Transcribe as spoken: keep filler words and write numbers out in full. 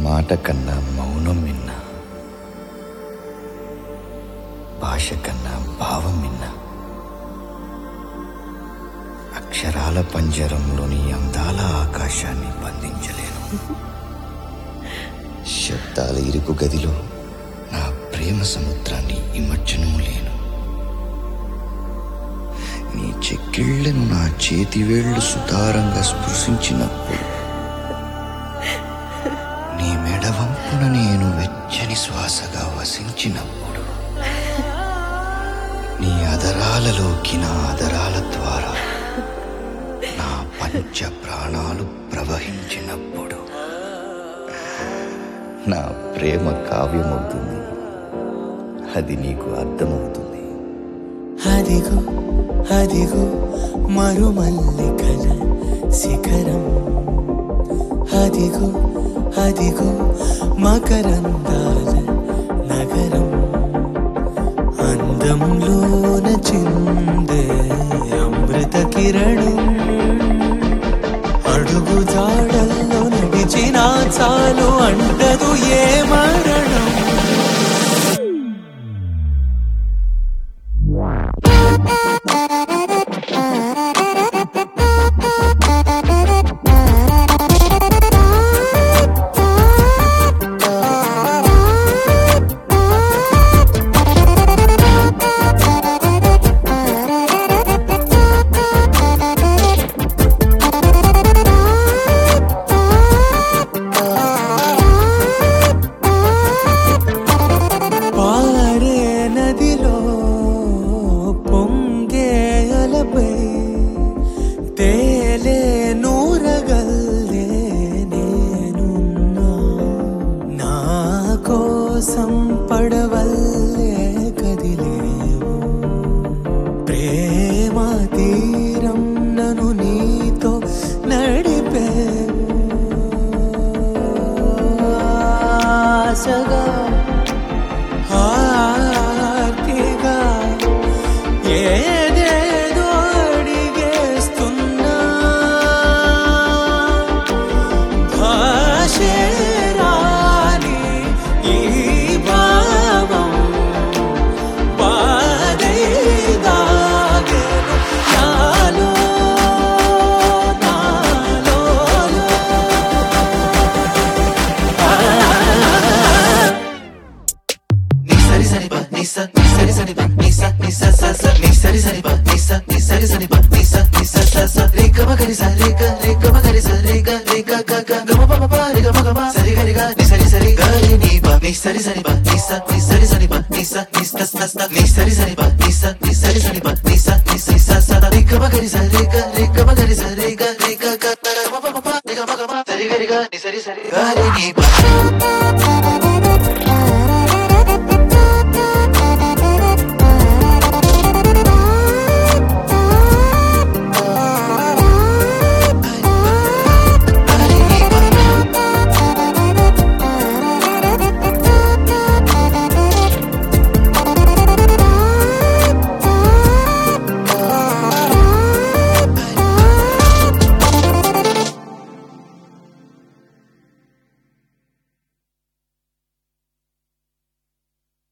మాట కన్నా మౌనం విన్నా, భాష కన్నా భావం విన్నా, అక్షరాల పంజరంలోని అందాల ఆకాశాన్ని బంధించలేను. శబ్దాల ఇరుకు గదిలో నా ప్రేమ సముద్రాన్ని ఇమర్చనము లేను. నీ చెక్కిళ్లను నా చేతివేళ్లు సుతారంగా స్పృశించినప్పుడు, నీ మెడవంపున నేను వెచ్చని శ్వాసగా వసించినప్పుడు, నీ అదరాలలోకి నా అదరాల ద్వారా నా పంచ ప్రాణాలు ప్రవహించినప్పుడు నా ప్రేమ కావ్యమవుతుంది. అది నీకు అర్థమవుతుంది. అదిగో అదిగో మరుమల్లికల శిఖరం, అదిగో అదిగో మకరందాల నగరం, అందంలోన చిందే అమృత కిరణం, అడుగు జాడల్లో నడిచినా చాలు అంటదు ఏ మరణం. తేలే నూరగల్లే నేనున్నా, నా కోసం పడవల్లే కదిలేవు, ప్రేమ తీరం నన్ను నీతో నడిపేవు. ఆశగా ఆర్తిగా ఏదేదో అడిగేస్తున్నా, భాషే రాని ఈ భావం బాధై దాగెను నాలో నాలో. నీ సరి సరి బ నీ స నీ సరి సరి బ నీ స నీ స స స నీ సరి సరి బ నీ స నీ సరి సరి బ నీ స నీ స స స రే గ మ గ రి స రే గ రే గ మ గ రి స రే గ రే గ గ గ గ మ ప మ ప రే గ మ గ మ సరి గ రి గ ని సరి సరి గ రి ని బ నీ సరి సరి బ నీ స నీ సరి సరి బ నీ స నీ స స స నీ సరి సరి బ నీ స నీ సరి సరి బ నీ స నీ స స స రే గ మ గ రి స రే గ రే గ మ గ రి స రే గ రే గ గ గ మ ప మ ప రే గ మ గ మ సరి గ రి గ ని సరి సరి గ రి ని బ.